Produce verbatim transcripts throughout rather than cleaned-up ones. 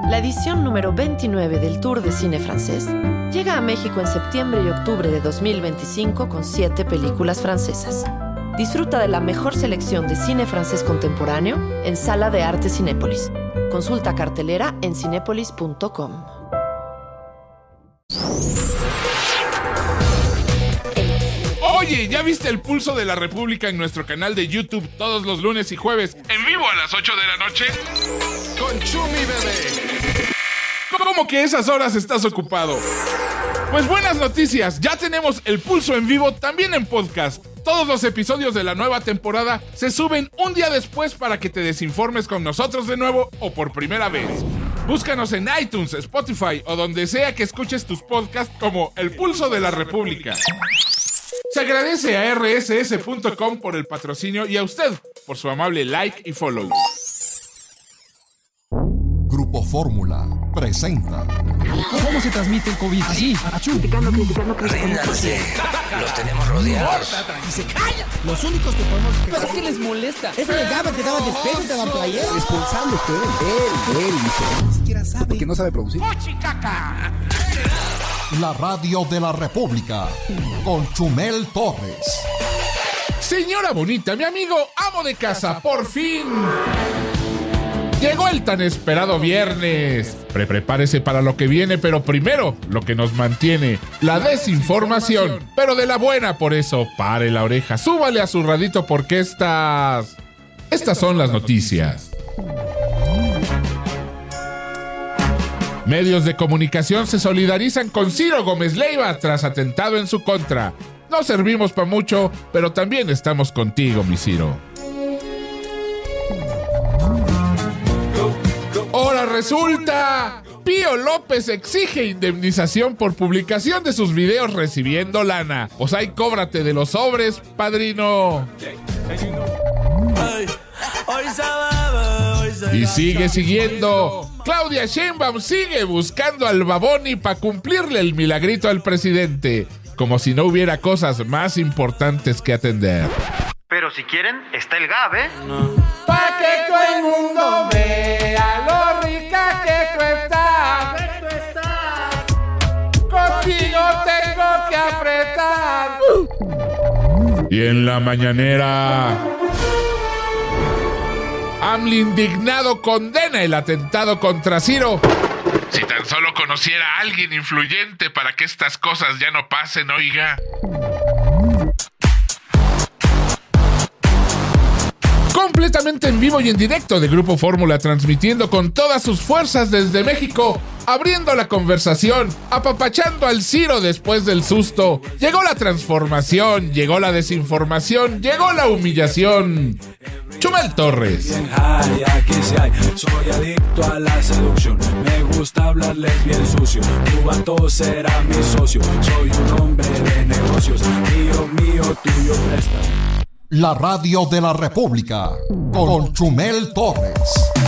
La edición número veintinueve del Tour de Cine Francés llega a México en septiembre y octubre de dos mil veinticinco con siete películas francesas. Disfruta de la mejor selección de cine francés contemporáneo en Sala de Arte Cinépolis. Consulta cartelera en cinépolis punto com. Oye, ¿ya viste el Pulso de la República en nuestro canal de YouTube todos los lunes y jueves en vivo a las ocho de la noche? Con Chumi Bebé. ¿Cómo que esas horas estás ocupado? Pues buenas noticias, ya tenemos el Pulso en vivo también en podcast. Todos los episodios de la nueva temporada se suben un día después para que te desinformes con nosotros de nuevo o por primera vez. Búscanos en iTunes, Spotify o donde sea que escuches tus podcasts como El Pulso de la República. Se agradece a erre ese ese punto com por el patrocinio y a usted por su amable like y follow. Grupo Fórmula presenta. ¿Cómo se transmite el COVID? Así, achú. Criticando, criticando, criticando. Los tenemos rodeados. Y se callan. Los únicos que podemos... Pero es que les molesta. Eso le daba, te daba despecho, te daba playera. Responsable usted. Él, él dice. Ni siquiera sabe. Porque no sabe producir. La radio de la República con Chumel Torres. Señora bonita, mi amigo amo de casa, por fin llegó el tan esperado viernes. Pre prepárese para lo que viene, pero primero lo que nos mantiene, la desinformación, pero de la buena. Por eso pare la oreja, súbale a su radito porque estas estas son las noticias. Medios de comunicación se solidarizan con Ciro Gómez Leiva tras atentado en su contra. No servimos para mucho, pero también estamos contigo, mi Ciro. Ahora resulta, Pío López exige indemnización por publicación de sus videos recibiendo lana. Pues ahí cóbrate de los sobres, padrino. Y sigue siguiendo. Claudia Sheinbaum sigue buscando al Baboni para cumplirle el milagrito al presidente, como si no hubiera cosas más importantes que atender. Pero si quieren, está el G A B, ¿eh? No. Pa' que todo el mundo vea lo rica que tú estás. Que tú estás. Contigo tengo que apretar. Y en la mañanera, AMLO indignado condena el atentado contra Ciro. Si tan solo conociera a alguien influyente para que estas cosas ya no pasen, oiga. Completamente en vivo y en directo de Grupo Fórmula, transmitiendo con todas sus fuerzas desde México, abriendo la conversación, apapachando al Ciro después del susto. Llegó la transformación, llegó la desinformación, llegó la humillación. Chumel Torres. Soy adicto a la seducción, me gusta hablarles bien sucio. Tu vato será mi socio, soy un hombre de negocios. Mío, mío, tuyo presta. La radio de la República con Chumel Torres.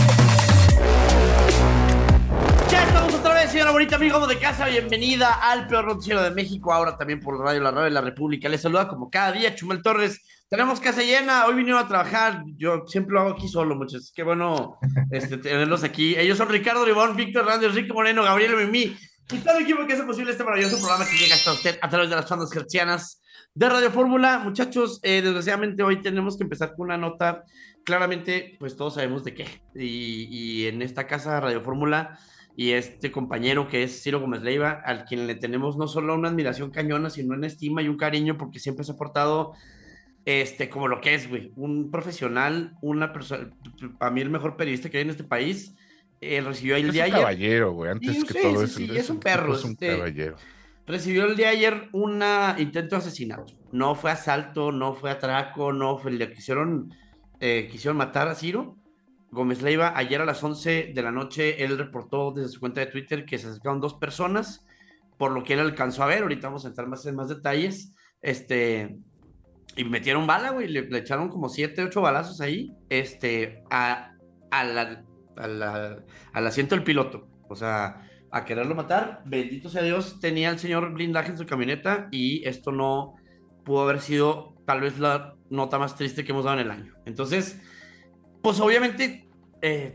Ya estamos otra vez, señora bonita, amigo de casa. Bienvenida al peor noticiero de México, ahora también por radio La Radio de la República. Les saluda como cada día Chumel Torres. Tenemos casa llena, hoy vinieron a trabajar. Yo siempre lo hago aquí solo, muchachos. Qué bueno este, tenerlos aquí. Ellos son Ricardo Ribón, Víctor Hernández, Rico Moreno, Gabriel Mimí y todo el equipo que hace posible este maravilloso programa que llega hasta usted a través de las ondas hertzianas de Radio Fórmula. Muchachos, eh, desgraciadamente hoy tenemos que empezar con una nota. Claramente, pues todos sabemos de qué. Y, y en esta casa, Radio Fórmula, y este compañero que es Ciro Gómez Leiva, al quien le tenemos no solo una admiración cañona, sino una estima y un cariño, porque siempre se ha portado este, como lo que es, güey, un profesional, una persona, para mí el mejor periodista que hay en este país. Eh, recibió el día ayer. Es un caballero, güey, antes sí, que sí, todo sí, eso. Sí, es, es un perro. Es un este, caballero. Recibió el día de ayer un intento de asesinato. No fue asalto, no fue atraco, no fue. Le quisieron, eh, quisieron matar a Ciro Gómez Leiva. Ayer a las once de la noche, él reportó desde su cuenta de Twitter que se acercaron dos personas, por lo que él alcanzó a ver. Ahorita vamos a entrar más en más detalles. Este. Y metieron bala, güey. Le, le echaron como siete, ocho balazos ahí. Este. A, a la, a la, al asiento del piloto. O sea, a quererlo matar. Bendito sea Dios, tenía el señor blindaje en su camioneta y esto no pudo haber sido tal vez la nota más triste que hemos dado en el año. Entonces, pues obviamente, eh,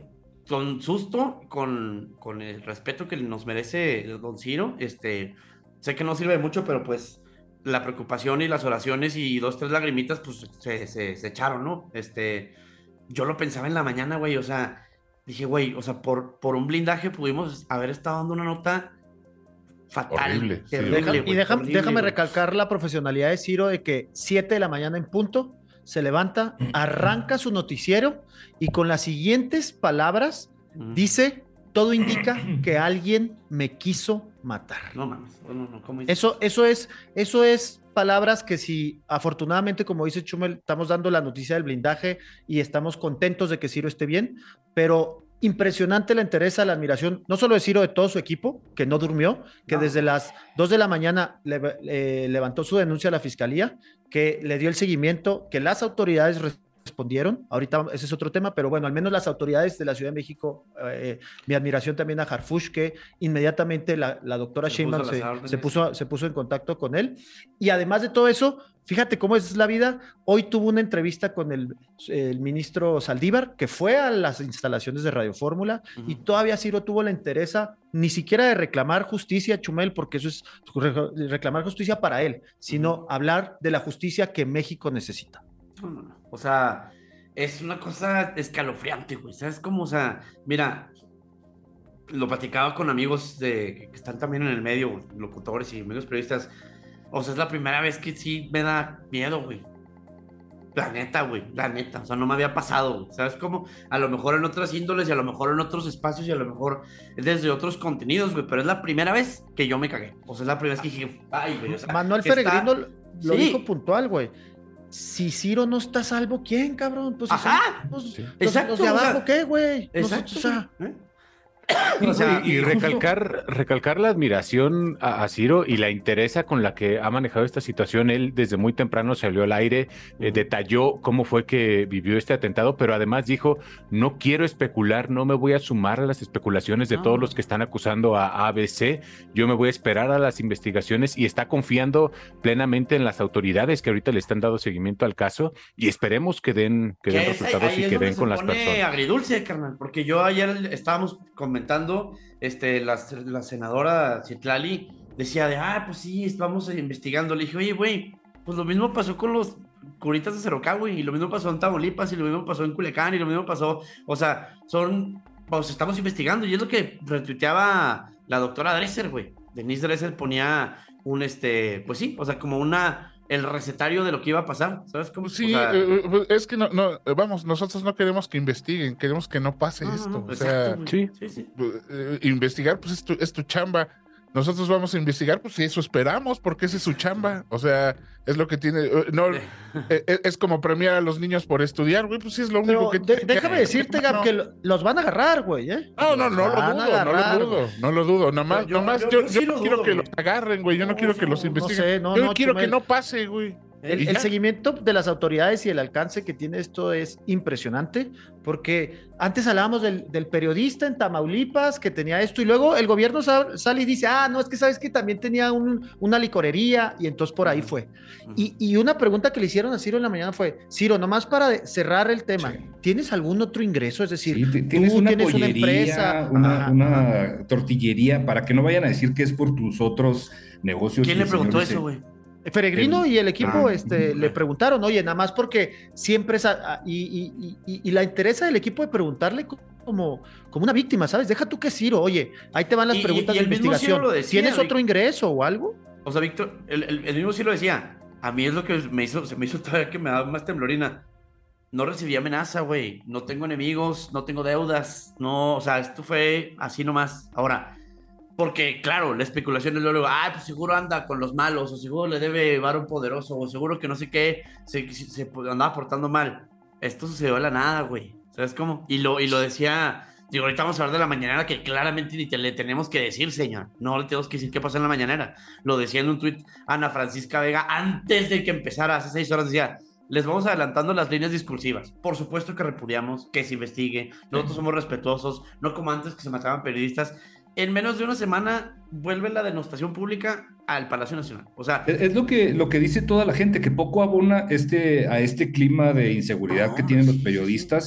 con susto, con, con el respeto que nos merece don Ciro, este, sé que no sirve de mucho, pero pues la preocupación y las oraciones y dos, tres lagrimitas, pues se, se, se echaron, ¿no? Este, yo lo pensaba en la mañana, güey, o sea, dije, güey, o sea, por, por un blindaje pudimos haber estado dando una nota fatal. Horrible, terrible, sí, güey, Y deja- horrible, déjame güey. recalcar la profesionalidad de Ciro de que siete de la mañana en punto se levanta, arranca su noticiero y con las siguientes palabras Mm. dice, todo indica que alguien me quiso matar. No mames, no, no, no, ¿cómo dices? Eso, eso es, eso es palabras que si afortunadamente, como dice Chumel, estamos dando la noticia del blindaje y estamos contentos de que Ciro esté bien, pero impresionante la interés, la admiración, no solo de Ciro, de todo su equipo, que no durmió, que No. desde las dos de la mañana le, eh, levantó su denuncia a la fiscalía, que le dio el seguimiento, que las autoridades respondieron, ahorita ese es otro tema, pero bueno, al menos las autoridades de la Ciudad de México, eh, mi admiración también a Harfush, que inmediatamente la, la doctora Se Sheinbaum puso a las se, órdenes. se puso, se puso en contacto con él, y además de todo eso, fíjate cómo es la vida, hoy tuvo una entrevista con el, el ministro Saldívar, que fue a las instalaciones de Radio Fórmula, Ujú. y todavía Ciro tuvo la interesa ni siquiera de reclamar justicia, Chumel, porque eso es re- reclamar justicia para él, sino hablar de la justicia que México necesita. No, no, no. O sea, es una cosa escalofriante, güey. ¿Sabes cómo? O sea, mira, lo platicaba con amigos de, que están también en el medio, güey, locutores y amigos periodistas. O sea, es la primera vez que sí me da miedo, güey. La neta, güey, la neta. O sea, no me había pasado, güey. ¿Sabes cómo? A lo mejor en otras índoles y a lo mejor en otros espacios y a lo mejor desde otros contenidos, güey. Pero es la primera vez que yo me cagué. O sea, es la primera vez que dije, ay, güey. O sea, Manuel que está- Peregrino lo Sí. dijo puntual, güey. Si Ciro no está a salvo, ¿quién, cabrón? Pues si Ajá. son los, Sí. los- Exacto, los de o abajo, sea, ¿qué, güey? Exacto. Nosotros, o sea, güey, ¿eh? Sí, O sea, y, y justo- recalcar, recalcar la admiración a, a Ciro y la interesa con la que ha manejado esta situación. Él desde muy temprano salió al aire, eh, detalló cómo fue que vivió este atentado, pero además dijo, no quiero especular, no me voy a sumar a las especulaciones de No. todos los que están acusando a A B C, yo me voy a esperar a las investigaciones y está confiando plenamente en las autoridades que ahorita le están dando seguimiento al caso y esperemos que den, que den Que es- resultados ahí y es que donde den se con las pone personas. agridulce, carnal, porque yo ayer estábamos comentando, este, la, la senadora Citlali decía de, ah, pues sí, estamos investigando. Le dije, oye, güey, pues lo mismo pasó con los curitas de Cerocá, güey, y lo mismo pasó en Tamaulipas, y lo mismo pasó en Culiacán, y lo mismo pasó, o sea, son, pues estamos investigando, y es lo que retuiteaba la doctora Dresser, güey. Denise Dresser ponía un, este, pues sí, o sea, como una... el recetario de lo que iba a pasar, ¿sabes cómo? Sí, O sea, eh, eh, es que no, no, eh, vamos, nosotros no queremos que investiguen, queremos que no pase no, no, esto. no, o exacto, sea, güey. sí. Sí, sí. eh, investigar, pues es tu, es tu chamba. Nosotros vamos a investigar, pues si eso esperamos, porque esa es su chamba. O sea, es lo que tiene. eh, No, eh, eh, es como premiar a los niños por estudiar, güey, pues sí es lo único pero que de- déjame decirte, Gab, no. que lo- los van a agarrar, güey, ¿eh? No, no, no Los lo van a dudo, no agarrar, lo dudo, güey. no lo dudo, nomás, Yo- nomás yo- yo, yo sí yo lo no quiero dudo, que güey. los agarren, güey, yo no, No, quiero que no, los no investiguen, sé, no, yo no, quiero Chumel. que no pase, güey. El, Y el ya. seguimiento de las autoridades y el alcance que tiene esto es impresionante, porque antes hablábamos del, del periodista en Tamaulipas que tenía esto, y luego el gobierno sal- sale y dice, ah, no, es que sabes que también tenía un- una licorería, y entonces por ahí fue. Y, y una pregunta que le hicieron a Ciro en la mañana fue, Ciro, nomás para de- cerrar el tema, Sí. ¿tienes algún otro ingreso? Es decir, Sí, t- tienes tú una tienes una pollería, empresa. una, Ajá, una ajá. tortillería, para que no vayan a decir que es por tus otros negocios. ¿Quién y le el preguntó señor eso, dice, güey? Peregrino El- y el equipo Ah, este, ujú. le preguntaron, oye, nada más porque siempre es a- a- y, y- y- y la interesa del equipo de preguntarle co- como, como una víctima, ¿sabes? Deja tú que Ciro, oye, ahí te van las Y- y- preguntas y de el mismo Ciro investigación. lo decía, ¿Tienes Vic- otro ingreso o algo? O sea, Víctor, el, el, el mismo sí lo decía. A mí es lo que me hizo, se me hizo todavía que me daba más temblorina. No recibí amenaza, güey. No tengo enemigos, no tengo deudas. No, o sea, esto fue así nomás. Ahora, porque, claro, la especulación es luego, ah, pues seguro anda con los malos, o seguro le debe varón poderoso, o seguro que no sé qué, se, se, se andaba portando mal. Esto sucedió de la nada, güey. ¿Sabes cómo? Y lo, y lo decía, digo, ahorita vamos a hablar de la mañanera, que claramente ni te le tenemos que decir, señor. No le tenemos que decir qué pasó en la mañanera. Lo decía en un tuit Ana Francisca Vega antes de que empezara, hace seis horas, decía, les vamos adelantando las líneas discursivas. Por supuesto que repudiamos, que se investigue. Nosotros somos respetuosos, no como antes que se mataban periodistas. En menos de una semana vuelve la denostación pública al Palacio Nacional. O sea, Es es lo que, lo que dice toda la gente, que poco abona este, a este clima de inseguridad No, que tienen los sí, periodistas,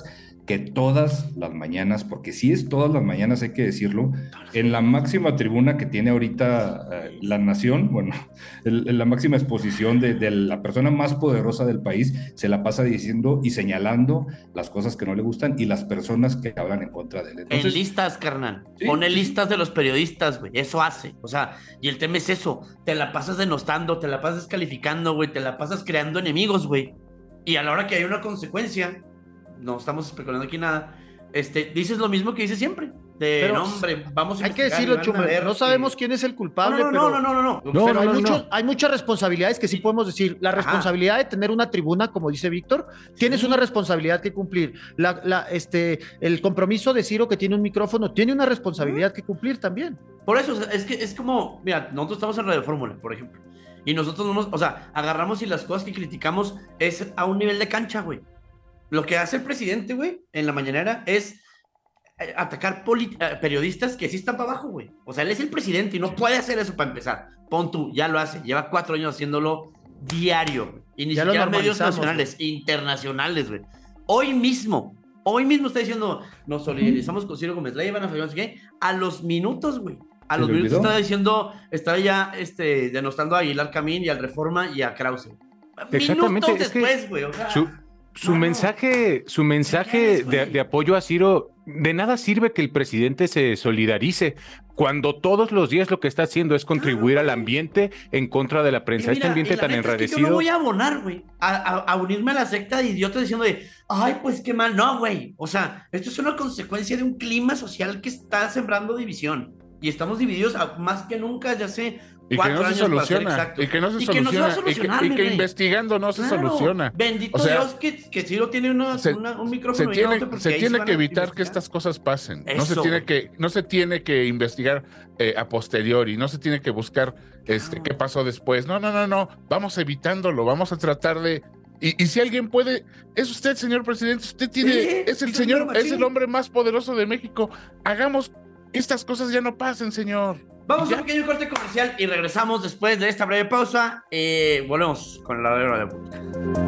que todas las mañanas, porque sí es todas las mañanas, hay que decirlo, en la máxima tribuna que tiene ahorita eh, la nación, bueno, el, en la máxima exposición de, de la persona más poderosa del país, se la pasa diciendo y señalando las cosas que no le gustan y las personas que hablan en contra de él. Entonces, en listas, carnal. Sí, Pone sí. listas de los periodistas, güey. Eso hace. O sea, y el tema es eso. Te la pasas denostando, te la pasas descalificando, güey. Te la pasas creando enemigos, güey. Y a la hora que hay una consecuencia, no estamos especulando aquí nada, este, dices lo mismo que dices siempre. De, Pero, no, hombre, vamos a Hay que investigar y decirlo, van a Chumel, ver no que- sabemos quién es el culpable, No, no, pero, no, no, no, no. No, pero no, hay, no, muchos- no. hay muchas responsabilidades que sí podemos decir. La Ajá. responsabilidad de tener una tribuna, como dice Víctor, tienes Sí. una responsabilidad que cumplir. La, la, este, el compromiso de Ciro, que tiene un micrófono, tiene una responsabilidad que cumplir también. Por eso, o sea, es que es como, mira, nosotros estamos en Radio Fórmula, por ejemplo, y nosotros no nos, o sea, agarramos y las cosas que criticamos es a un nivel de cancha, güey. Lo que hace el presidente, güey, en la mañanera es eh, atacar poli- eh, periodistas que sí están para abajo, güey. O sea, él es el presidente y no puede hacer eso para empezar. Pon tú, ya lo hace, lleva cuatro años haciéndolo diario, güey. Y ni Ya lo siquiera medios normalizamos, nacionales, internacionales, güey. Hoy mismo, hoy mismo está diciendo, nos solidarizamos con Ciro Gómez Leiva, no sé qué, a los minutos, güey. A ¿Se los le minutos olvidó? estaba diciendo, estaba ya este, denostando a Aguilar Camín y al Reforma y a Krause. Exactamente, Minutos es que después, güey. O sea, Su, su no, no. mensaje, su mensaje quieres, de, güey? de apoyo a Ciro, de nada sirve que el presidente se solidarice cuando todos los días lo que está haciendo es contribuir al ambiente en contra de la prensa. Y Este mira, ambiente y la tan neta es que enrarecido. yo no voy a abonar, güey, a, a- a unirme a la secta de idiotas diciendo de, ay, pues qué mal. No, güey. O sea, esto es una consecuencia de un clima social que está sembrando división. Y estamos divididos a- más que nunca, ya sé. Y que cuatro no se años para ser soluciona. exactos. Y que no se Y que no se va a soluciona. Y que, solucionar, y mi que rey. investigando no se Claro, soluciona. Bendito O sea, Dios que, que Ciro tiene una, se, una- un micrófono se y tiene, otro, porque se ahí tiene van que a evitar que investigar. estas cosas pasen. no, se Eso, tiene güey. que, no se tiene que investigar eh, a posteriori, no se tiene que buscar este, Claro. qué pasó después. No, no, no, no. Vamos evitándolo, vamos a tratar de. Y, y si alguien puede, es usted, señor presidente, usted tiene, Sí, es el es señor, un es machín. el hombre más poderoso de México. Hagamos que estas cosas ya no pasen, señor. Vamos Y a ya. un pequeño corte comercial y regresamos después de esta breve pausa. Eh, volvemos con la radio de Pública.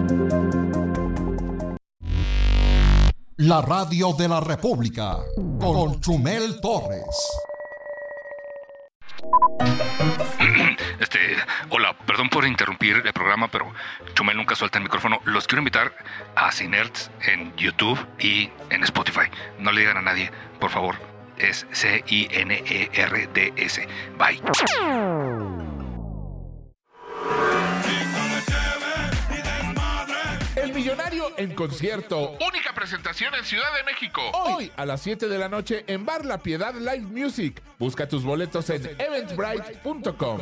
La radio de la República con Chumel Torres. Este, hola, perdón por interrumpir el programa, pero Chumel nunca suelta el micrófono. Los quiero invitar a Cinerts en YouTube y en Spotify. No le digan a nadie, por favor. Es C I N E R D S. Bye. El Millonario en concierto. Única presentación en Ciudad de México. Hoy a las siete de la noche en Bar La Piedad Live Music. Busca tus boletos en eventbrite punto com.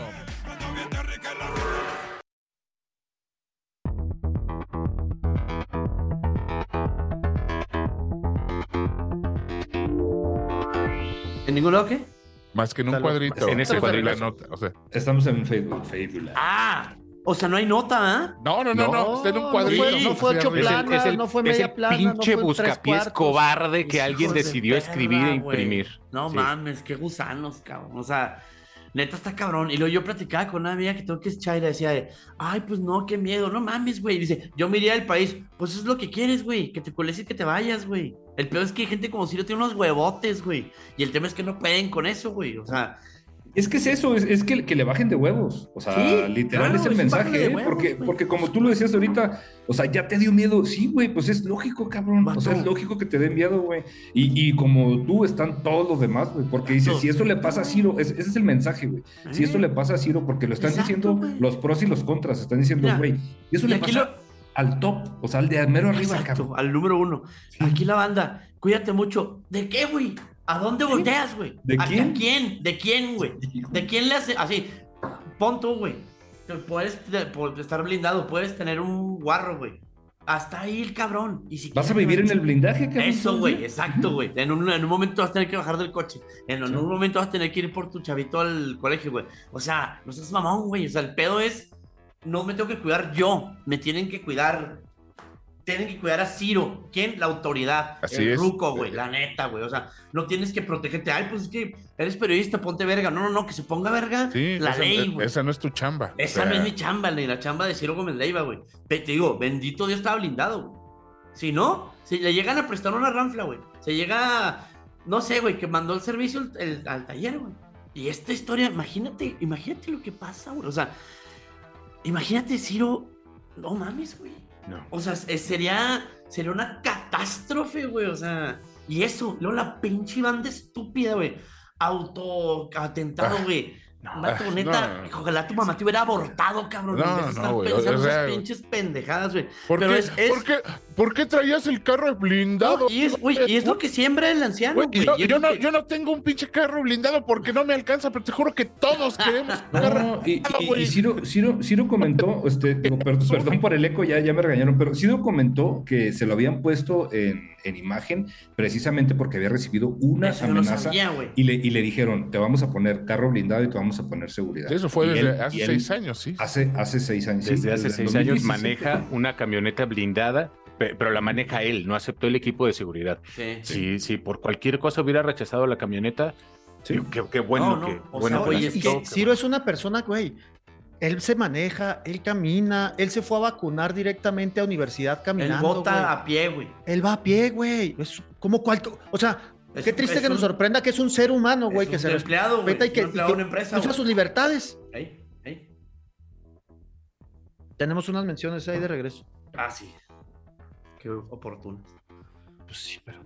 ¿En ningún lado qué? Más que en un Está loco. cuadrito. En ese Esa es cuadrito. la nota, o sea, Estamos en Facebook, Facebook. Ah, o sea, no hay nota, ¿ah? no, no, no, no, está en un No, cuadrito. no fue- no fue ocho hacia Es arriba. el, planas, es el- no fue es media el plana, no pinche fue un tres buscapiés cuartos. cobarde que Hijos alguien de decidió perra, escribir e güey. imprimir. No Sí. mames, qué gusanos, cabrón. O sea, neta está cabrón. Y luego yo platicaba con una amiga que tengo que es Chaira, decía de, ay, pues no, qué miedo, no mames, güey. Dice, yo me iría del país. Pues eso es lo que quieres, güey, que te cueles y que te vayas, güey. El peor es que hay gente como Ciro tiene unos huevotes, güey. Y el tema es que no pueden con eso, güey. O sea, Es que es eso, es, es que, que le bajen de huevos. O sea, Sí, literal claro, es el es un mensaje, bájale de ¿eh? huevos, porque, güey. porque como tú lo decías ahorita, o sea, ya te dio miedo. Sí, güey, pues es lógico, cabrón. O sea, Vato. es lógico que te den miedo, güey. Y, y como tú están todos los demás, güey. Porque dices, Vato. si eso le pasa a Ciro, es- ese es el mensaje, güey. Si ¿Eh? esto le pasa a Ciro, porque lo están Exacto, diciendo güey. los pros y los contras, están diciendo, Mira, güey. Y eso y le aquí pasa lo- al top, o sea, al de mero arriba, Exacto, cabrón. al número uno. Sí. Aquí la banda, cuídate mucho. ¿De qué, güey? ¿A dónde volteas, güey? ¿De ¿Hacia quién? quién? ¿De quién, güey? ¿De quién le hace? Así, pon tú, güey. Puedes te- por estar blindado, puedes tener un guarro, güey. Hasta ahí el cabrón. Y si Vas a quieres, vivir en güey, el blindaje, cabrón. Eso, güey, Ujú. exacto, güey. En un, en un momento vas a tener que bajar del coche. En, en Sí. un momento vas a tener que ir por tu chavito al colegio, güey. O sea, no seas mamón, güey. O sea, el pedo es, no me tengo que cuidar yo, me tienen que cuidar. Tienen que cuidar a Ciro. ¿Quién? La autoridad. Así el es. ruco, güey, la neta, güey. O sea, no tienes que protegerte. Ay, pues es que eres periodista, ponte verga. No, no, no, que se ponga verga Sí, la esa, ley, güey. esa no es tu chamba. Esa O sea, no es mi chamba, ni la chamba de Ciro Gómez Leiva, güey. Pe- Te digo, bendito Dios estaba blindado, güey. Si no, si le llegan a prestar una ranfla, güey. Se llega, no sé, güey, que mandó el servicio el, el, al taller, güey. Y esta historia, imagínate, imagínate lo que pasa, güey. O sea, imagínate, Ciro, no mames, güey. No. O sea, sería, sería una catástrofe, güey. O sea, y eso, luego la pinche banda estúpida, güey. Autoatentado, güey. No, Mato, neta, no. Ojalá tu mamá te hubiera abortado, cabrón. No, no, güey. O sea, sea, pinches pendejadas, güey. ¿Por, Pero qué, es, es... ¿por, qué, ¿Por qué traías el carro blindado? No, y, es, wey, y es lo que siembra el anciano, güey. Yo, yo, no, que... yo no tengo un pinche carro blindado porque no me alcanza, pero te juro que todos queremos un carro no, y, y, y Ciro, Ciro, Ciro comentó, este, digo, perdón, perdón por el eco, ya, ya me regañaron, pero Ciro comentó que se lo habían puesto en, en imagen precisamente porque había recibido una Eso amenaza no sabía, y, le, y le dijeron, te vamos a poner carro blindado y te vamos a poner seguridad. Eso fue desde él, hace seis años, sí. Hace, hace seis años. Desde sí, hace desde seis años maneja una camioneta blindada, pero la maneja él, no aceptó el equipo de seguridad. Sí, sí. Si, si por cualquier cosa hubiera rechazado la camioneta, sí. qué, qué bueno no, no. que... O bueno sea, que oye, aceptó, que Ciro es una persona, güey, él se maneja, él camina, él se fue a vacunar directamente a universidad caminando. Él vota a pie, güey. Él va a pie, güey. Es como cual... O sea... Es, Qué triste que un, nos sorprenda que es un ser humano, güey, que se empleado, respeta y que, y que una empresa, usa sus libertades. Ahí, ahí. Tenemos unas menciones ahí de regreso. Ah, sí. Qué oportuno. Pues sí, pero...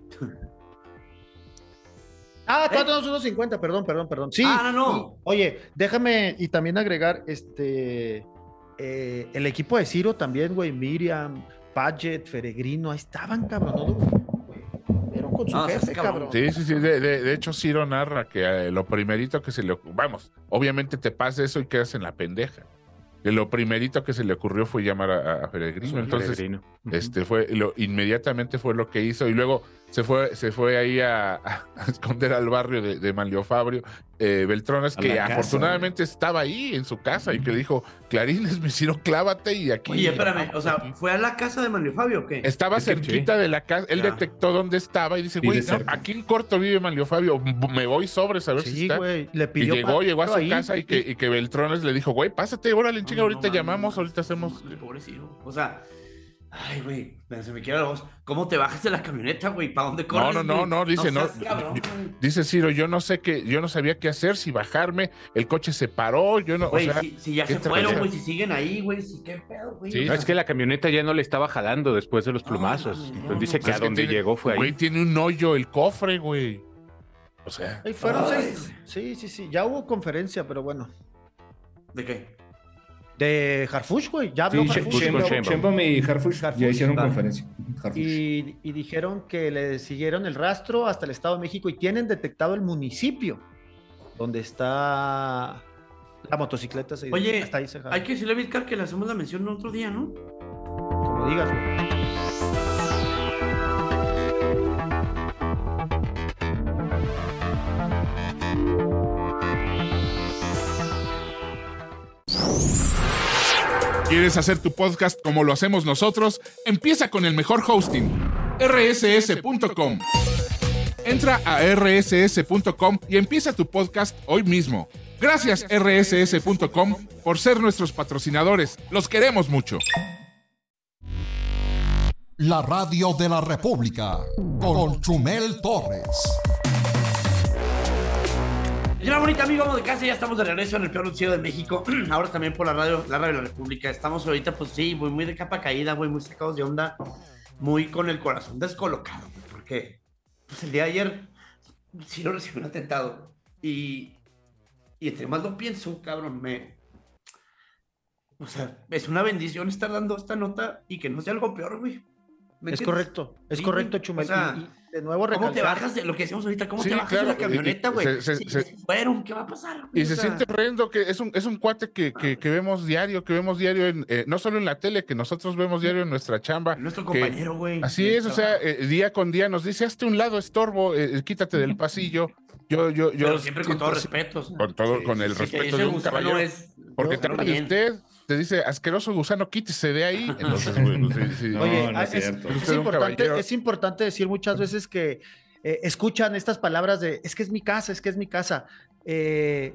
Ah, ¿Eh? Tenemos unos cincuenta, perdón, perdón, perdón. Sí. Ah, no, no. Y, oye, déjame y también agregar este eh, el equipo de Ciro también, güey, Miriam, Paget, Feregrino, ahí estaban, cabrón, ¿no? Con su no, jefe, cabrón. Sí, sí, sí. De, de, de hecho, Ciro narra que eh, lo primerito que se le ocurrió, vamos, obviamente te pasa eso y quedas en la pendeja. Que lo primerito que se le ocurrió fue llamar a, a Peregrino. Entonces, Peregrino. este fue lo inmediatamente fue lo que hizo y luego se fue, se fue ahí a, a, a esconder al barrio de, de Manlio Fabio eh, Beltrones, que afortunadamente casa, estaba ahí en su casa y que le dijo, Clarines, me Ciro, clávate y aquí. Oye, espérame, o sea, ¿fue a la casa de Manlio Fabio o qué? Estaba ¿Es cerquita de la casa, él ya. detectó dónde estaba y dice, güey, no, aquí en corto vive Manlio Fabio, me voy sobre a ver sí, si está. Güey, le pidió y llegó, llegó a su ahí, casa y que, y que Beltrones le dijo, güey, pásate, órale, chinga, no, ahorita no, llamamos, no, ahorita hacemos. Pobre Ciro, o sea... Ay, güey, se me quiebra la voz. ¿Cómo te bajas de la camioneta, güey? ¿Para dónde corres? No, no, no, no, dice, no. Cabrón, dice Ciro, yo no sé qué, yo no sabía qué hacer, si bajarme, el coche se paró, yo no, güey, o sea, si, si ya se fueron, güey, si siguen ahí, güey, si qué pedo, güey. Sí, no, es que la camioneta ya no le estaba jalando después de los plumazos. No, no, no, Entonces dice no, que a donde tiene, llegó fue ahí. Güey, tiene un hoyo el cofre, güey. O sea. Ahí fueron seis. Sí, sí, sí, ya hubo conferencia, pero bueno. ¿De qué? De Harfuch, güey. Ya habló sí, Harfuch. Sheinbaum y Harfuch ya hicieron vale. conferencia. Y, y dijeron que le siguieron el rastro hasta el Estado de México y tienen detectado el municipio donde está la motocicleta. Oye, hasta ahí se hay que decirle a Vizcar que le hacemos la mención otro día, ¿no? Como digas, güey. ¿Quieres hacer tu podcast como lo hacemos nosotros? Empieza con el mejor hosting, erre ese ese punto com. Entra a erre ese ese punto com y empieza tu podcast hoy mismo. Gracias erre ese ese punto com por ser nuestros patrocinadores. Los queremos mucho. La radio de la República con Chumel Torres. Hola, bonita amigo, vamos de casa, ya estamos de regreso en el peor noticiero de México. Ahora también por la radio, la radio de la República. Estamos ahorita, pues sí, muy, muy de capa caída, güey, muy sacados de onda, muy con el corazón descolocado, güey, porque pues el día de ayer sí lo recibí un atentado. Y, y entre más lo pienso, cabrón, me... O sea, es una bendición estar dando esta nota y que no sea algo peor, güey. Es correcto, es sí, correcto, Chumel. O sea, y, y de nuevo recalcar. ¿Cómo te bajas de lo que decíamos ahorita? ¿Cómo sí, te bajas claro, de la camioneta, güey? Se, se, si, se, si fueron, ¿qué va a pasar? Y o se sea... siente horrendo que es un, es un cuate que, que, que vemos diario, que vemos diario, en, eh, no solo en la tele, que nosotros vemos diario en nuestra chamba. Nuestro compañero, güey. Así es, o sea, eh, día con día nos dice, hazte un lado, estorbo, eh, quítate del pasillo. Yo, yo, yo. Pero siempre con todo respeto. Con todo, sí, con el sí, respeto de un caballero. Es, porque no, también no usted te dice, asqueroso gusano, quítese de ahí. Entonces, bueno, sí, sí. No, Oye, no es, es, es, importante, es importante decir muchas veces que eh, escuchan estas palabras de, es que es mi casa, es que es mi casa. Eh,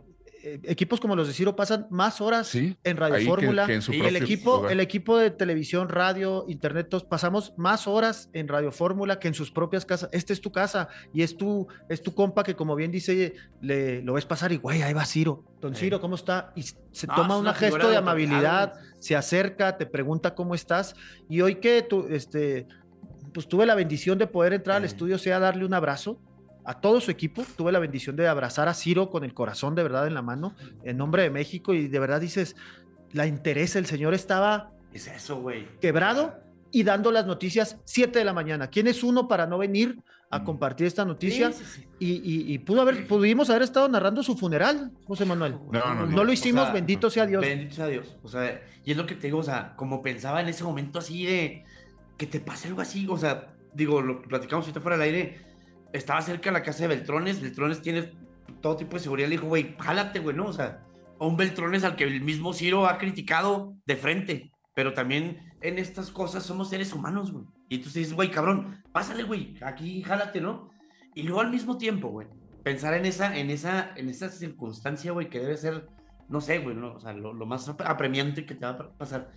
eh, equipos como los de Ciro pasan más horas Sí, en Radio ahí que- Fórmula. que en su el, propio equipo, lugar. el equipo de televisión, radio, internet, todos pasamos más horas en Radio Fórmula que en sus propias casas. Esta es tu casa y es tu, es tu compa que, como bien dice, le, lo ves pasar y, güey, ahí va Ciro. Don Sí. Ciro, ¿cómo está? Y se No, toma es un una gesto figura de de amabilidad, autoridad, se acerca, te pregunta cómo estás. Y hoy que tú, este, pues tuve la bendición de poder entrar al Eh. estudio, sea darle un abrazo a todo su equipo. Tuve la bendición de abrazar a Ciro con el corazón de verdad en la mano, en nombre de México, y de verdad dices, la interesa, el señor estaba Es eso, güey. quebrado y dando las noticias siete de la mañana. ¿Quién es uno para no venir a compartir esta noticia? Sí, sí, sí. Y, y- y pudo haber, pudimos haber estado narrando su funeral, José Manuel. No, no, No lo O hicimos, sea, bendito sea Dios. Bendito sea Dios. O sea, y es lo que te digo, o sea, como pensaba en ese momento así de que te pase algo así, o sea, digo, lo que platicamos ahorita fuera del aire, estaba cerca de la casa de Beltrones, Beltrones tiene todo tipo de seguridad, le dijo, güey, jálate, güey, ¿no? O sea, a un Beltrones al que el mismo Ciro ha criticado de frente, pero también en estas cosas somos seres humanos, güey. Y entonces dices, güey, cabrón, pásale, güey, aquí jálate, ¿no? Y luego al mismo tiempo, güey, pensar en esa, en esa, en esa circunstancia, güey, que debe ser, no sé, güey, ¿no? O sea, lo, lo más ap- apremiante que te va a pasar.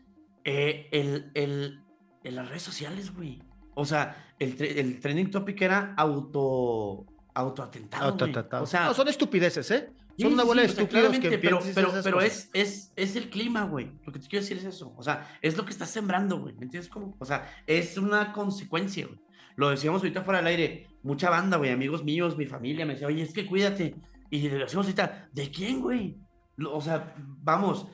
Eh, el, el, en las redes sociales, güey. O sea, el, tre- el trending topic era auto, autoatentado, güey. Autoatentado. O sea, No, son estupideces, ¿eh? Son sí, una sí, bola sí, de o sea, estúpidos que claramente, pero, piensan pero, esas pero cosas. es, es, es el clima, güey. Lo que te quiero decir es eso. O sea, es lo que estás sembrando, güey. ¿Me entiendes cómo? O sea, es una consecuencia, güey. Lo decíamos ahorita fuera del aire. Mucha banda, güey, amigos míos, mi familia, me decía, oye, es que cuídate. Y le decíamos ahorita, ¿de quién, güey? Lo- O sea, vamos,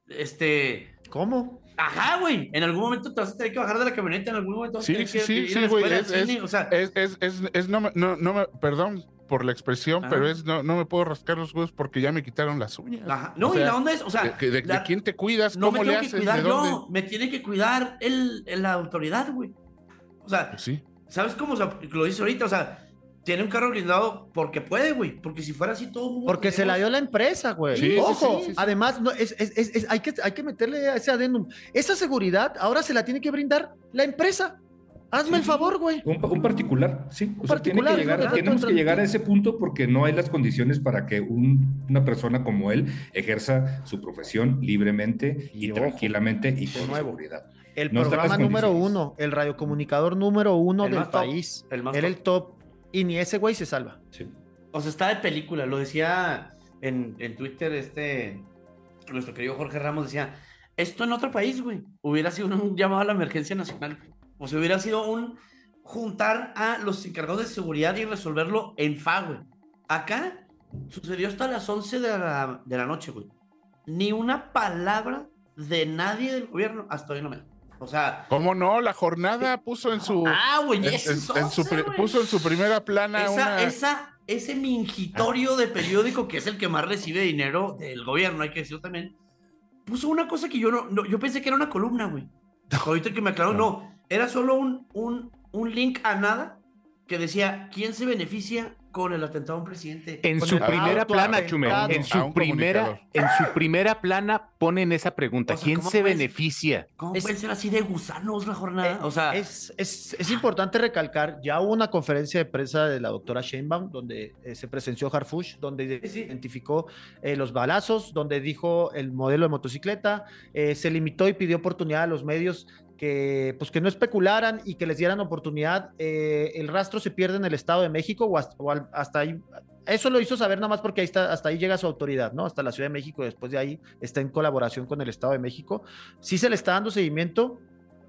este... ¿Cómo? Ajá, güey. En algún momento te vas a tener que bajar de la camioneta, en algún momento vas a Sí, tener sí, que sí, ir a sí, la güey. escuela, Es, al cine, es, o sea, es, es, es, es- no, me, no, no me, perdón por la expresión, Ah. pero es no, no me puedo rascar los huevos porque ya me quitaron las uñas. ajá. No, O y sea, la onda es, o sea, ¿De, de- de la- quién te cuidas? no me ¿Cómo le tengo que haces? cuidar ¿De dónde? yo, me tiene que cuidar el, el- la autoridad, güey. O sea, Pues sí. ¿sabes cómo? O sea, lo dice ahorita, o sea, tiene un carro blindado porque puede, güey. Porque si fuera así todo el mundo Porque se la dio la empresa, güey. Sí, sí, Ojo, sí, sí, sí. además, no, es, es- es- es- hay, que, hay que meterle a ese adendum. Esa seguridad ahora se la tiene que brindar la empresa. Hazme el favor, güey. Un, un particular, sí. O Un sea, tiene particular, que llegar- ¿no? tenemos que llegar a ese punto porque no hay las condiciones para que un- una persona como él ejerza su profesión libremente y, Y ojo, tranquilamente y de con nuevo, seguridad. El No están programa las número condiciones. uno, el radiocomunicador número uno El del más top, país. el más Era top. el top. Y ni ese güey se salva. Sí. O sea, está de película. Lo decía en, en Twitter este, nuestro querido Jorge Ramos, decía, esto en otro país, güey, hubiera sido un llamado a la emergencia nacional. O sea, hubiera sido un juntar a los encargados de seguridad y resolverlo en F A, güey. Acá sucedió hasta las once de la, de la noche, güey. Ni una palabra de nadie del gobierno hasta hoy no me... O sea... ¿Cómo no? La jornada puso en su. Ah, güey, en- eso en- es en su once, pri- güey. puso en su primera plana Esa, una. esa, ese mingitorio de periódico que es el que más recibe dinero del gobierno, hay que decirlo también, puso una cosa que yo no, no- yo pensé que era una columna, güey. Ahorita que me aclaró, no, era solo un, un, un link a nada que decía, ¿quién se beneficia con el atentado a un presidente? En Con su el primera plana, autoatentado. Chumel, en A su un primera, comunicador. en su primera plana ponen esa pregunta. O sea, ¿Quién ¿cómo se puedes- beneficia? ¿Cómo Es- puede ser así de gusanos la jornada? O sea, Es, es, es importante recalcar, ya hubo una conferencia de prensa de la doctora Sheinbaum, donde eh, se presenció Harfush, donde Sí, sí. identificó eh, los balazos, donde dijo el modelo de motocicleta, eh, se limitó y pidió oportunidad a los medios que, pues, que no especularan y que les dieran oportunidad. Eh, el rastro se pierde en el Estado de México o hasta, o al- hasta ahí. Eso lo hizo saber nada más porque ahí está, hasta ahí llega su autoridad, ¿no? Hasta la Ciudad de México, después de ahí está en colaboración con el Estado de México. Sí se le está dando seguimiento.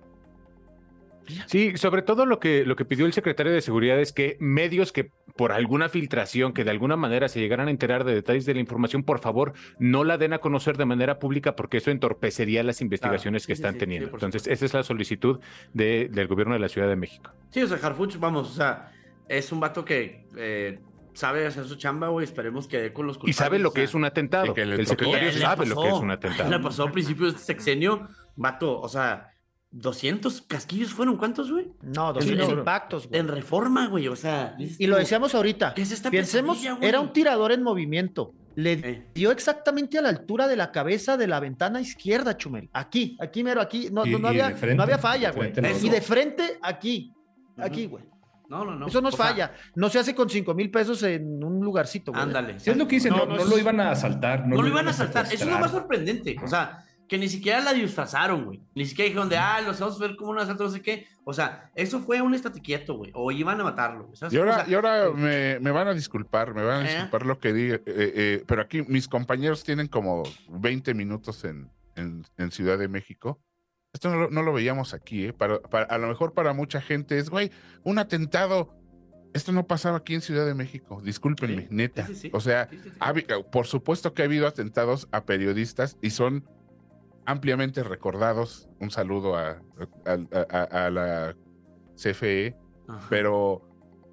Sí, sobre todo lo que, lo que pidió el secretario de Seguridad es que medios que por alguna filtración, que de alguna manera se llegaran a enterar de detalles de la información, por favor, no la den a conocer de manera pública porque eso entorpecería las investigaciones sí, que sí, están sí, teniendo. sí, por Entonces, supuesto. esa es la solicitud de- del gobierno de la Ciudad de México. sí, o sea, Harfuch, vamos, o sea, es un vato que eh, sabe hacer su chamba, güey, esperemos que dé con los Y culpables. sabe lo o que sea, es un atentado. y que le El tocó. secretario ¿Qué le sabe lo pasó? que es un Le atentado. pasó al principio de este sexenio, vato, o sea, doscientos casquillos fueron, ¿cuántos, güey? No, doscientos En- impactos, güey. En Reforma, güey, o sea. Y lo decíamos ahorita. ¿Qué es esta Pensemos, pesadilla, güey? era un tirador en movimiento. Le Eh. dio exactamente a la altura de la cabeza de la ventana izquierda, Chumel. Aquí, aquí mero, aquí. No, Y- no, no y había, de frente, no había falla, de güey. frente lo Y hizo. de frente, aquí. Aquí, güey. No, no, no. Eso nos o sea, falla. No se hace con cinco mil pesos en un lugarcito, güey. Ándale. Sí, es lo que dicen, no, no, no es- lo iban a asaltar. No, No, lo iban a asaltar. Eso es lo secuestrar. más sorprendente. O sea, que ni siquiera la disfrazaron, güey. Ni siquiera dijeron de, ah, los vamos a ver como un asalto, no sé qué. O sea, eso fue un estate quieto, güey. O iban a matarlo, güey. ¿Sabes? Y ahora, O sea, y ahora eh, me, me van a disculpar, me van a ¿Eh? disculpar lo que diga, eh, eh, pero aquí mis compañeros tienen como veinte minutos en, en, en Ciudad de México. Esto no lo, no lo veíamos aquí, ¿eh? Para, para, a lo mejor para mucha gente es, güey, un atentado. Esto no pasaba aquí en Ciudad de México, discúlpenme, Sí, neta. sí, sí, sí. O sea, Sí, sí, sí. ha habi- por supuesto que ha habido atentados a periodistas y son ampliamente recordados. Un saludo a, a, a- a la C F E, Ajá. pero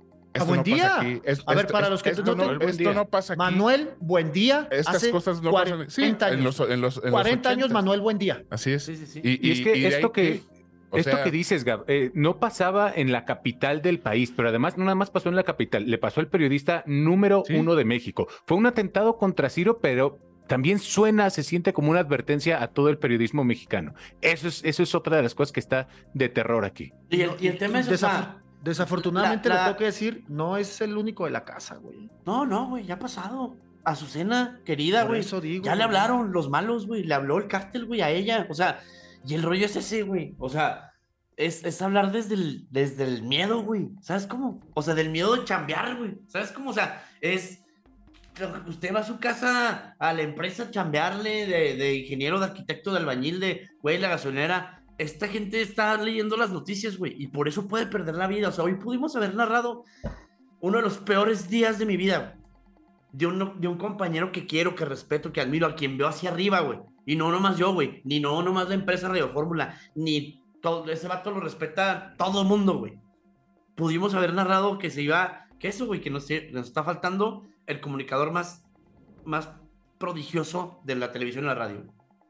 A esto buen no día. pasa aquí. Es- A ver, esto- para es- los que esto no no, te- Buen esto día. no pasa aquí. Manuel Buendía. Estas hace cosas no cuarenta pasan. Sí, en años. los, en los, en los cuarenta años ochentas. Manuel Buendía. Así es. Sí, sí, sí. Y, Y es que y de esto ahí que- o Esto sea, que dices, Gab, eh, no pasaba en la capital del país, pero además no nada más pasó en la capital, le pasó al periodista número Sí. uno de México. Fue un atentado contra Ciro, pero también suena, se siente como una advertencia a todo el periodismo mexicano. Eso es, eso es otra de las cosas que está de terror aquí. Y el, y el tema es, o Desaf- sea, Desafortunadamente la- le la- tengo que decir, no es el único de la casa, güey. no, no, güey, ya ha pasado. Azucena, querida, Por güey. eso digo, Ya le güey. hablaron los malos, güey. Le habló el cártel, güey, a ella. O sea, y el rollo es ese, güey. O sea, es, es hablar desde el, desde el miedo, güey. ¿Sabes cómo? O sea, del miedo de chambear, güey. ¿Sabes cómo? O sea, es. Usted va a su casa, a la empresa a chambearle de, de ingeniero, de arquitecto, de albañil, de, güey, la gasolinera. Esta gente está leyendo las noticias, güey, y por eso puede perder la vida. O sea, hoy pudimos haber narrado uno de los peores días de mi vida, güey. De un, de un compañero que quiero, que respeto, que admiro, a quien veo hacia arriba, güey. Y no nomás yo, güey. Ni no nomás la empresa Radio Fórmula. Ni todo, ese vato lo respeta todo el mundo, güey. Pudimos haber narrado que se iba, que eso, güey, que nos, nos está faltando el comunicador más, más prodigioso de la televisión y la radio.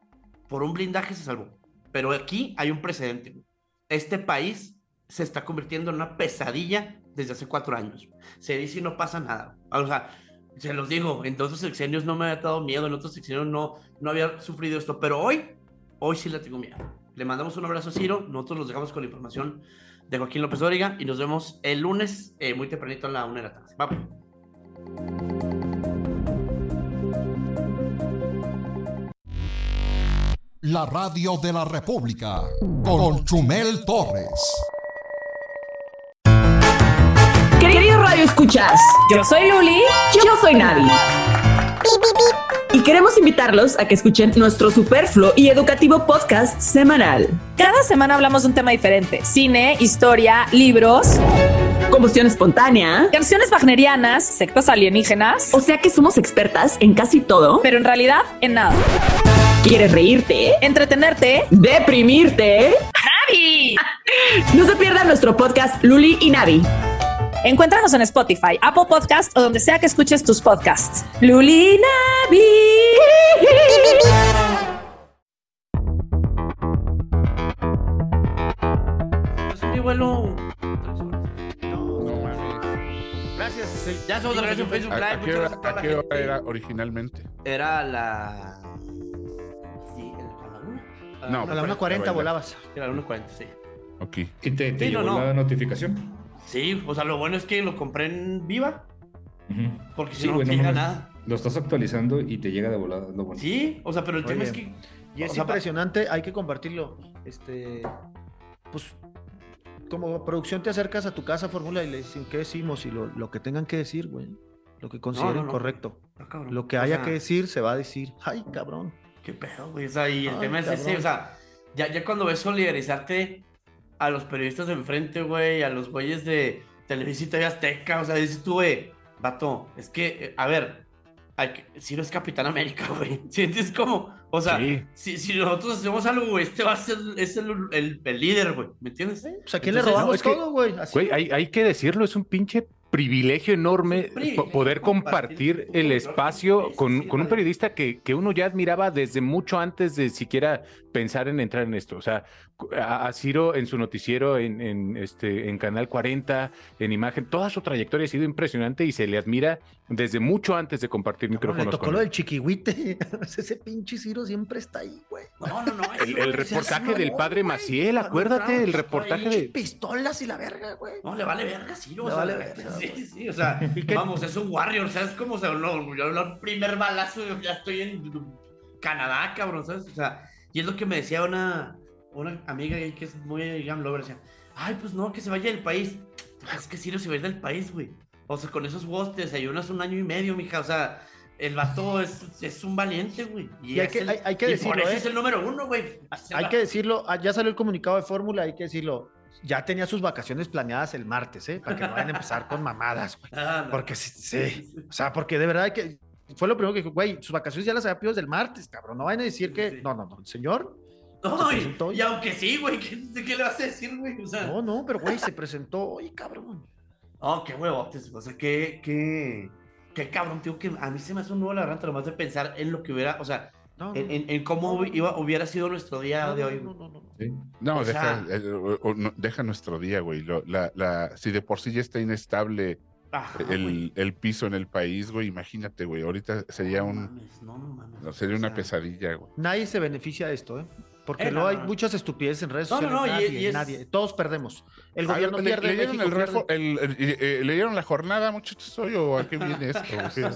Por un blindaje se salvó. Pero aquí hay un precedente, güey. Este país se está convirtiendo en una pesadilla desde hace cuatro años. Se dice y no pasa nada. O sea, se los digo, en otros sexenios no me había dado miedo, en otros sexenios no, no había sufrido esto, pero hoy, hoy sí le tengo miedo. Le mandamos un abrazo a Ciro, nosotros los dejamos con la información de Joaquín López Dóriga y nos vemos el lunes eh, muy tempranito a la una de la tarde. Vamos. La radio de la República con Chumel Torres. Queridos Radio Escuchas, yo soy Luli, yo soy Navi. Y queremos invitarlos a que escuchen nuestro superfluo y educativo podcast semanal. Cada semana hablamos de un tema diferente: cine, historia, libros, combustión espontánea, canciones wagnerianas, sectas alienígenas. O sea que somos expertas en casi todo, pero en realidad en nada. ¿Quieres reírte? ¿Entretenerte? ¿Deprimirte? ¡Navi! No se pierdan nuestro podcast Luli y Navi. Encuéntranos en Spotify, Apple Podcast o donde sea que escuches tus podcasts. Luli y Navi. Pues mi vuelo. no mames. Gracias. Sí. Ya somos de regreso en Facebook ¿A, Live. a qué muchas hora, gracias a toda a la qué hora gente. era originalmente? Era la. Sí, a la una. No, A la una cuarenta volabas. Era la una cuarenta, sí. Ok. ¿Y te, te Sí, no, llegó no. la notificación? Sí, o sea, lo bueno es que lo compré en Viva, Ujú. porque si Sí, no, güey, no no llega mames. nada. Lo estás actualizando y te llega de volada, lo bueno. Sí, o sea, pero el tema Oye, es que. Y es o sea, impresionante, hay que compartirlo. Este, pues, como producción te acercas a tu casa, Fórmula, y le dicen qué decimos y lo, lo que tengan que decir, güey. Lo que consideren no, no. correcto. Ah, cabrón. Lo que O haya sea, que decir, se va a decir. Ay, cabrón. ¿Qué pedo, güey? O sea, y el Ay, tema es ese, cabrón. o sea, ya, ya cuando ves solidarizarte a los periodistas de enfrente, güey, a los güeyes de Televisa y T V Azteca, o sea, dices tú, güey, vato, es que, eh, a ver, hay que, si no es Capitán América, güey, ¿sientes cómo? O sea, Sí. si, si nosotros hacemos algo, güey, este va a ser es el, el, el líder, güey, ¿me entiendes? Pues a quién le Entonces, robamos no, es que- todo, güey. Así. Güey, hay, hay que decirlo, es un pinche privilegio enorme privilegio poder compartir, compartir el espacio con, sí, con un vale. periodista que, que uno ya admiraba desde mucho antes de siquiera pensar en entrar en esto. O sea, a, a Ciro en su noticiero, en, en, este, en Canal cuarenta, en Imagen, toda su trayectoria ha sido impresionante y se le admira desde mucho antes de compartir Cabrón, micrófonos. le tocó con lo él. del chiquihuite. Ese pinche Ciro siempre está ahí, güey. No, no, no. El, el reportaje del padre güey. Maciel, Cuando acuérdate, entramos, el reportaje pinches de... pistolas y la verga, güey. No, le vale verga, sí, o Le sea, vale verga, sí, güey. sí, o sea, vamos, es un warrior, ¿sabes cómo? O sea, no, yo el primer balazo, yo ya estoy en Canadá, cabrón, ¿sabes? O sea, y es lo que me decía una, una amiga ahí que es muy gun lover, decía, ay, pues no, que se vaya del país. Es que Ciro se va a ir del país, güey. O sea, con esos huevos te desayunas un año y medio, mija, o sea... El vato es, es un valiente, güey. Y, Y hay es que- el- hay- hay que y decirlo, por eso ¿eh? es el número uno, güey. Hay que decirlo, ah, ya salió el comunicado de Fórmula, hay que decirlo. Ya tenía sus vacaciones planeadas el martes, ¿eh? Para que no vayan a empezar con mamadas, güey. Ah, no. Porque sí, sí. O sea, porque de verdad hay que. Fue lo primero que dijo, güey, sus vacaciones ya las había pedido desde el martes, cabrón. No vayan a decir que. No, no, no. El señor. No, se y, presentó hoy. y aunque sí, güey, ¿qué, ¿qué le vas a decir, güey? O sea, No, no, pero güey, se presentó hoy, cabrón. oh, qué huevotes, o sea, qué, qué, qué cabrón, tío, que a mí se me hace un nuevo la garganta nomás de pensar en lo que hubiera, o sea, No, no, en, en- en cómo iba, hubiera sido nuestro día de hoy. No, no, no. Sí. No, O deja, sea- eh, o- o no, deja nuestro día, güey. Lo- la, la, si de por sí ya está inestable Ajá, el, güey. el piso en el país, güey, imagínate, güey. Ahorita sería No un, mames, no, no mames. no, sería O una sea, pesadilla, güey. Nadie se beneficia de esto, ¿eh? Porque Eh, luego no, hay no, no. muchas estupideces en redes No, no, sociales. no, y- nadie, y es- nadie. Todos perdemos. El Ah, gobierno le- pierde, ¿leyeron, México el refo- pierde. el- el- eh, eh, ¿leyeron la jornada, muchachos, hoy o a qué viene esto? güey?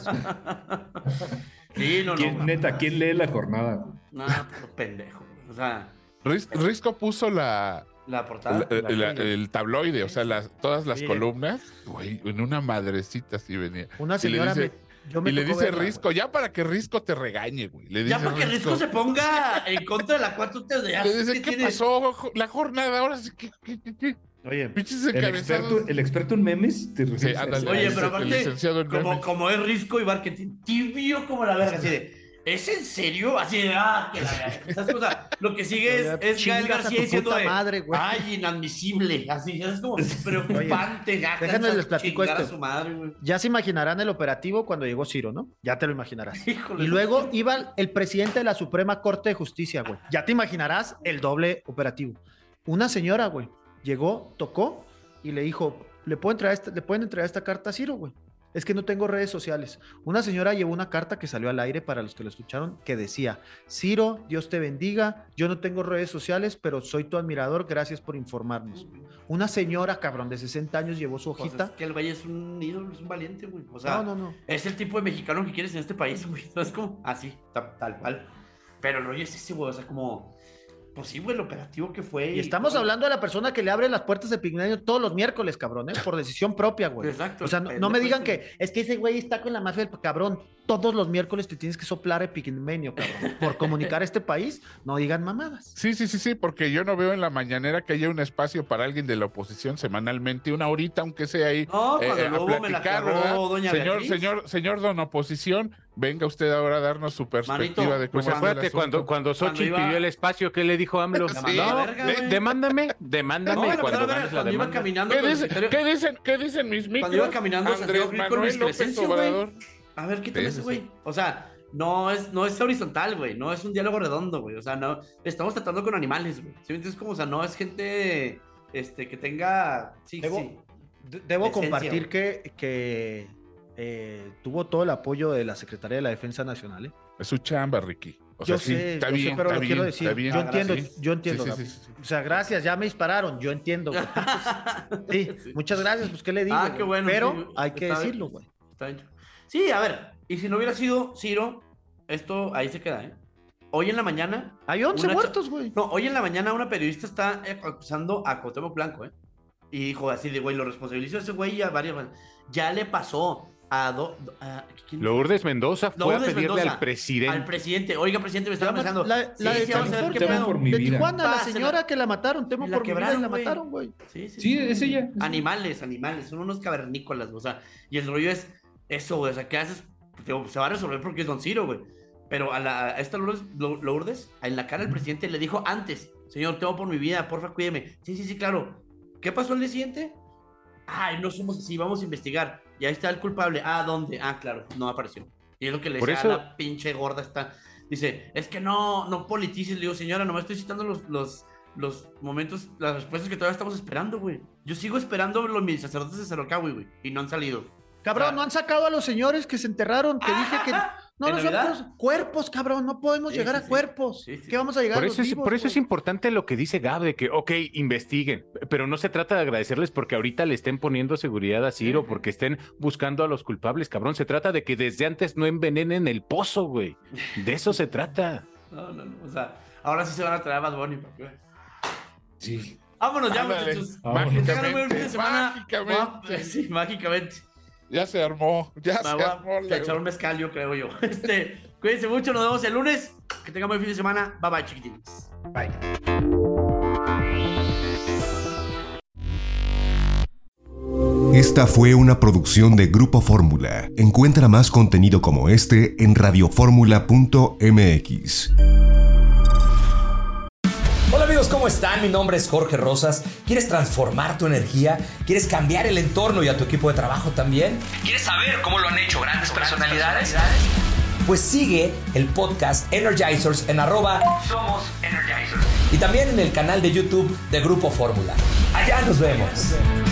Sí, no, ¿Quién, no. neta, ¿quién lee la jornada? No, puro pendejo, güey. O sea, Ris- Risco puso la, la portada. la- la la- joya. el tabloide, o sea, las, todas las Sí. columnas, güey, en una madrecita así venía. Una Y le señora dice- me. Yo me y le tocó dice verla, Risco, ya para que Risco te regañe, güey. Le Ya dice para que Risco se ponga en contra de la cuatro T de Le dice, ¿qué pasó? Jo- La jornada, ahora sí que... que- que- que- Oye, Pinches El encabezados. experto, el experto en memes te Sí, refieres a ándale. eso? Oye, el- pero el aparte, licenciado en como, memes. como es Risco y marketing, tibio como la verga, así de, ¿es en serio? Así de, ah, que la verga. ¿Sabes? O sea, lo que sigue es, es Gael Chingas a García tu diciendo puta de, madre, güey. ay, inadmisible, así, es como preocupante, ya, déjenme cansa les platico chingar a esto. su madre, güey. Ya se imaginarán el operativo cuando llegó Ciro, ¿no? Ya te lo imaginarás. Híjole, Y no luego sé. iba el presidente de la Suprema Corte de Justicia, güey. Ya te imaginarás el doble operativo. Una señora, güey, llegó, tocó y le dijo, ¿le pueden entregar esta, ¿le pueden entregar esta carta a Ciro, güey? Es que no tengo redes sociales. Una señora llevó una carta que salió al aire para los que lo escucharon que decía, Ciro, Dios te bendiga, yo no tengo redes sociales, pero soy tu admirador, gracias por informarnos. Una señora, cabrón, de sesenta años llevó su Pues hojita. es que el Valle es un ídolo, es un valiente, güey. O sea, No, no, no. es el tipo de mexicano que quieres en este país, güey. Es como así, ta- tal cual. Pero el rollo es ese, güey. O sea, como, pues sí, güey, el operativo que fue. Y estamos hablando de la persona que le abre las puertas de Pigmenio todos los miércoles, cabrón, ¿eh? Por decisión propia, güey. Exacto. O sea, no, no me digan que es que ese güey está con la mafia del cabrón. Todos los miércoles te tienes que soplar Epigmenio, cabrón. Por comunicar este país, no digan mamadas. Sí, sí, sí, sí, porque yo no veo en la mañanera que haya un espacio para alguien de la oposición semanalmente, una horita, aunque sea ahí, No, eh, cuando a luego me la platicar, cagó ¿verdad? doña Señor, Beatriz. señor, señor don oposición, venga usted ahora a darnos su perspectiva Manito, de cómo Pues está el acuérdate, asunto. cuando, cuando Xochitl iba- pidió el espacio, ¿qué le dijo AMLO? La No, mandó a la verga, de- güey. demándame, No, demándame la cuando verdad, ganes la cuando iba demanda. caminando. ¿Qué con el dicen, secretario- ¿Qué dicen, qué dicen mis micros? Cuando iba caminando, Andrés Santiago Gil con Manuel Luis López Crescencio, güey. Obrador. A ver, quítame Sí, ese, sí, güey. sí. O sea, no es, no es horizontal, güey. No es un diálogo redondo, güey. O sea, no. Estamos tratando con animales, güey. ¿Sí me entiendes? Como, o sea, no es gente este, que tenga. Sí, Debo, sí. de- debo Decencia, compartir güey. que, que eh, tuvo todo el apoyo de la Secretaría de la Defensa Nacional, ¿eh? Es su chamba, Ricky. O yo sea, sí, sé, está yo sé, bien, pero está lo bien, quiero decir. está bien. Yo Ah, entiendo, sí. yo entiendo. Sí, sí, Gaby. sí, sí. O sea, gracias, ya me dispararon, yo entiendo. Güey. Sí, muchas gracias, pues qué le digo. Ah, güey? qué bueno. Pero sí, hay que está bien. decirlo, güey. Está bien. Sí, a ver. Y si no hubiera sido Ciro, esto ahí se queda, ¿eh? Hoy en la mañana. Hay once una cha- muertos, güey. No, hoy en la mañana una periodista está eh, acusando a Cuauhtémoc Blanco, ¿eh? Y dijo así de, güey, lo responsabilizó ese güey y a varios. Ya le pasó a. Do, do- a ¿quién? Lourdes Mendoza fue Lourdes a pedirle Mendoza, al presidente. Al presidente. Oiga, presidente, me estaba La- pensando. la- sí, la de sí, vamos a ver qué Temo pedo. por mi De vida. Tijuana, la Ah, se señora la- que la mataron, temo la por mi vida, quebraron, la güey. mataron, güey. Sí, sí, Sí, es ella. Animales, animales, son unos cavernícolas, o sea, y el rollo es eso, güey, o sea, ¿qué haces? Digo, se va a resolver porque es Don Ciro, güey. Pero a, la, a esta Lourdes, Lo- Lourdes, en la cara el presidente le dijo antes, señor, temo por mi vida, porfa, cuídeme. Sí, sí, sí, claro. ¿Qué pasó el día siguiente? ay, no somos así, vamos a investigar. Y ahí está el culpable. Ah, ¿dónde? Ah, claro, no apareció. Y es lo que le decía eso... a la pinche gorda esta. Dice, es que no, no politices. Le digo, señora, nomás estoy citando los, los, los momentos, las respuestas que todavía estamos esperando, güey. Yo sigo esperando los mis sacerdotes de Cerrocahui, güey, y no han salido. Cabrón, o sea, no han sacado a los señores que se enterraron, que ah, dije que... No, nosotros, cuerpos, cabrón, no podemos sí, llegar sí, a cuerpos. Sí, sí. ¿Qué vamos a llegar por a eso los es, vivos, Por eso pues? Es importante lo que dice Gab, de que, ok, investiguen, pero no se trata de agradecerles porque ahorita le estén poniendo seguridad a Ciro, sí. porque estén buscando a los culpables, cabrón. Se trata de que desde antes no envenenen el pozo, güey. De eso se trata. No, no, no, o sea, ahora sí se van a traer a Bad Bunny. Sí. Vámonos ya, muchachos. Mágicamente, mágicamente. Sí, mágicamente. Ya se armó, ya Me se armó. Te echaron un mezcal, yo creo yo. Este, cuídense mucho, nos vemos el lunes. Que tengamos buen fin de semana. Bye bye, chiquitines. Bye. Esta fue una producción de Grupo Fórmula. Encuentra más contenido como este en radioformula punto m x. Hola amigos, ¿cómo están? Mi nombre es Jorge Rosas. ¿Quieres transformar tu energía? ¿Quieres cambiar el entorno y a tu equipo de trabajo también? ¿Quieres saber cómo lo han hecho grandes personalidades? Pues sigue el podcast Energizers en arroba Somos Energizers. Y también en el canal de YouTube de Grupo Fórmula. Allá nos vemos.